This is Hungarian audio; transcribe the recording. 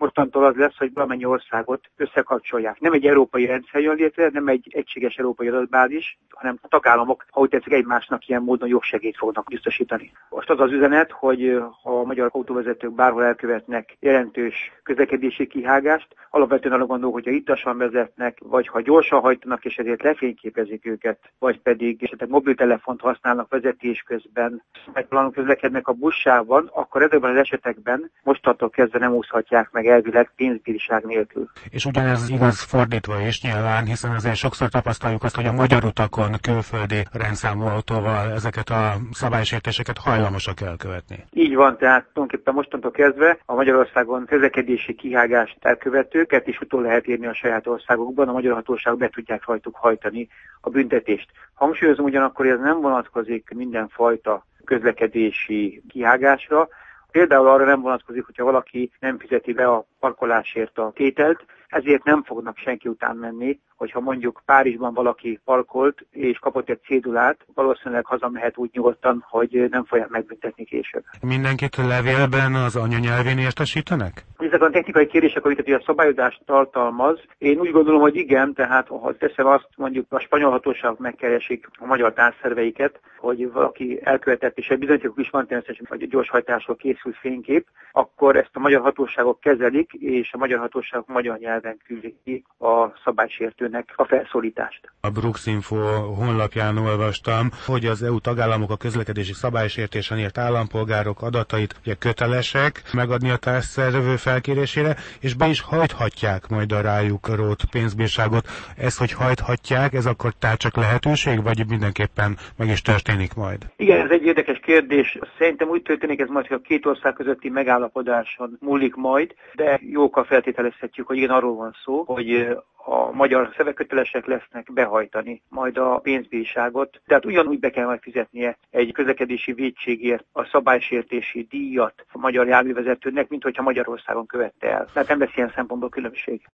mostantól az lesz, hogy valamennyi országot összekapcsolják. Nem egy európai rendszer jön létre, nem egy egységes európai adatbázis, hanem a tagállamok, ha úgy tetszik, egymásnak ilyen módon jogsegélyt fognak biztosítani. Most az az üzenet, hogy ha a magyar autóvezetők bárhol elkövetnek jelentős közlekedési kihágást, alapvetően arra gondolok, hogyha ittasan vezetnek, vagy ha gyorsan hajtanak, és ezért lefényképezik őket, vagy pedig esetleg mobiltelefont használnak vezetés közben, megtalanul közlekednek a buszsávban, akkor ezekben az esetekben mostantól kezdve nem úszhatják meg elvileg pénzbírság nélkül. És ugyanez igaz fordítva is nyilván, hiszen azért sokszor tapasztaljuk azt, hogy a magyar utakon külföldi rendszámú autóval ezeket a szabálysértéseket hajlamosak elkövetni. Így van, tehát tulajdonképpen mostantól kezdve a Magyarországon közlekedési kihágást elkövetőket is utol lehet érni a saját országokban, a magyar hatóságok be tudják rajtuk hajtani a büntetést. Hangsúlyozom ugyanakkor, hogy ez nem vonatkozik mindenfajta közlekedési kihágásra. Például arra nem vonatkozik, hogyha valaki nem fizeti be a parkolásért a tételt, ezért nem fognak senki után menni, hogyha mondjuk Párizsban valaki parkolt és kapott egy cédulát, valószínűleg hazamehet úgy nyugodtan, hogy nem fogják megbüntetni később. Mindenkit levélben az anyanyelvén értesítenek? Ezek a technikai kérdések, amit a szabályozást tartalmaz, én úgy gondolom, hogy igen, tehát ha teszem azt, mondjuk a spanyol hatóságok megkeresik a magyar társzerveiket, hogy valaki elkövetett, és egy bizonyítékok is van természetesen, hogy a gyorshajtásról készült fénykép, akkor ezt a magyar hatóságok kezelik, és a magyar hatóságok magyar nyelven küldik ki a szabálysértőnek a felszólítást. A Bruksinfo honlapján olvastam, hogy az EU tagállamok a közlekedési szabálysértésen ért állampolgárok adatait ugye kötelesek megadni a társszervő felkérésére, és be is hajthatják majd a rájuk rótt pénzbírságot. Ez, hogy hajthatják, ez akkor tárcsak lehetőség, vagy mindenképpen meg is történik majd? Igen, ez egy érdekes kérdés. Szerintem úgy történik ez majd, hogy a két ország közötti megállapodáson múlik majd, de jókkal feltételezhetjük, hogy igen, arról van szó, hogy a magyar szövetkötelesek lesznek behajtani majd a pénzbírságot. Tehát ugyanúgy be kell majd fizetnie egy közlekedési vétségért a szabálysértési díjat a magyar járművezetőnek, mint hogyha Magyarországon követte el. Tehát nem lesz ilyen szempontból különbség.